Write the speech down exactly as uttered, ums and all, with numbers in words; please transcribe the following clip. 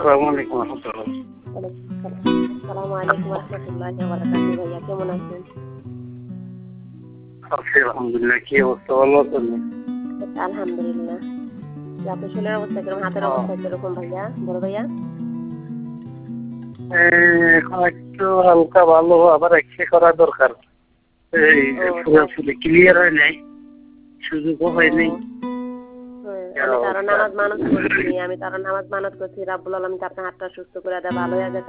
আসসালামু আলাইকুম ওয়া রাহমাতুল্লাহ। আসসালামু আলাইকুম ওয়া রাহমাতুল্লাহি ওয়া বারাকাতুহু। ভাইয়া কেমন আছেন? আছি আলহামদুলিল্লাহ। কি অবস্থা, ভালো আছেন? আলহামদুলিল্লাহ। আপনার শরীরের অবস্থা কিরকম, হাতের অবস্থা কিরকম ভাইয়া, বড় ভাইয়া? এখন একটু হালকা ভালো, আবার এক্সরে করা দরকার। এই পুরোপুরি ক্লিয়ার হয় নাই, সুযোগও হয় নাই। আমি তার নামাজ মানত করছি আমি তার নামাজ মানত করছি রাব্বুল আলামিন আপনার হাতটা সুস্থ করে দেয়, ভালো হয়ে গেছে।